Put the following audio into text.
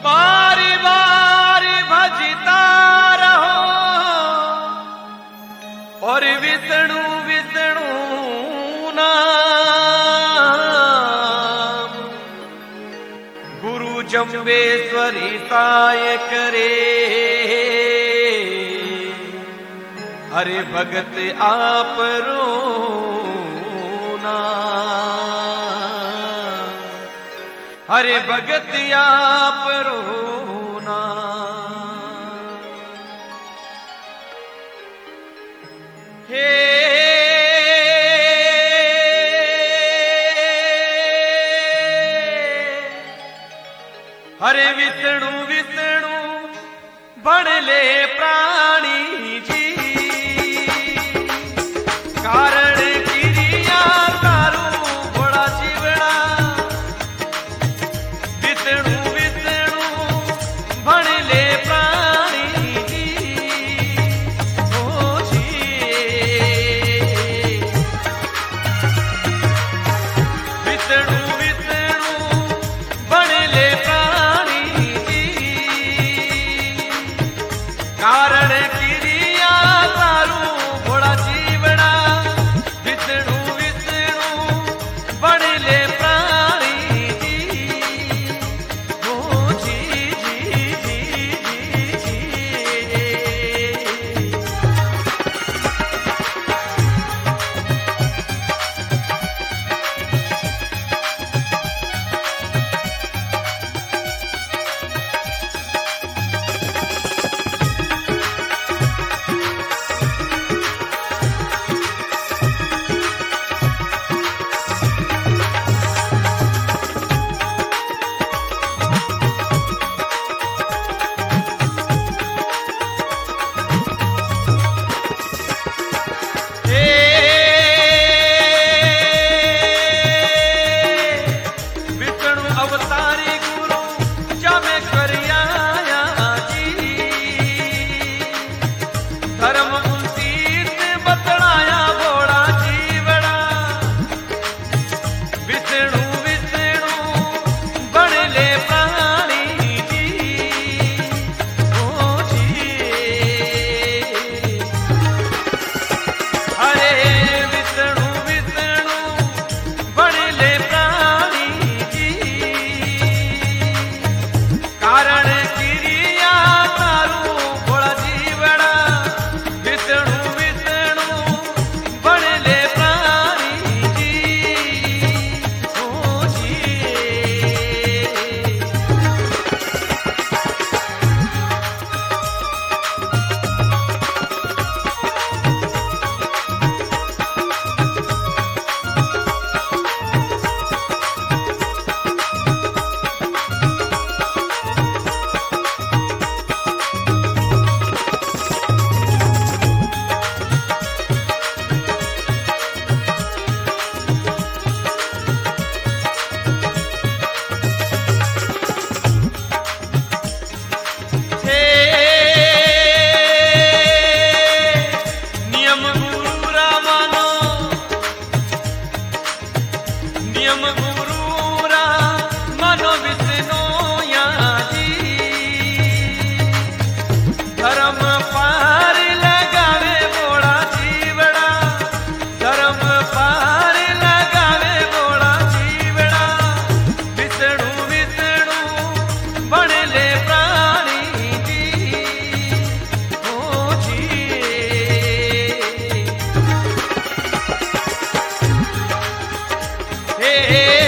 बारी बारी भजता रहो और विष्णु विष्णु नाम गुरु जम्बेश्वरी ताय करे हरे भगत आप रोना हरे भगत आप रोना हे हरे विष्णु विष्णु बन ले प्राणी जी कारण क्रिया तारू बड़ा जीवड़ा विष्णु विष्णु बन ले प्राणी जी ओ जी विष्णु विष्णु बन ले प्राणी जी कारण क्रिया तारू बड़ा जीवड़ा विष्णु विष्णु बन ले प्राणी जी ओ जी जी जी जी जी विष्णु अवतारी गुरु जमे करिया जी धर्म उन्तीस बतलाया बोड़ा जीवड़ा विष्णु विष्णु बन ले प्राणी जी ओ जी हरे विष्णु विष्णु बन ले प्राणी जी कारण क्रिया तारू बड़ा जीवड़ा विष्णु विष्णु बन ले प्राणी जी ओ जी नियम गुरु रामानो नियम गुरु रामानो विष्णु या जी धर्म पार लगावे बोड़ा जीवड़ा धर्म पार लगावे बोड़ा जीवड़ा विष्णु विष्णु बन ले प्राणी जी ओ जी हे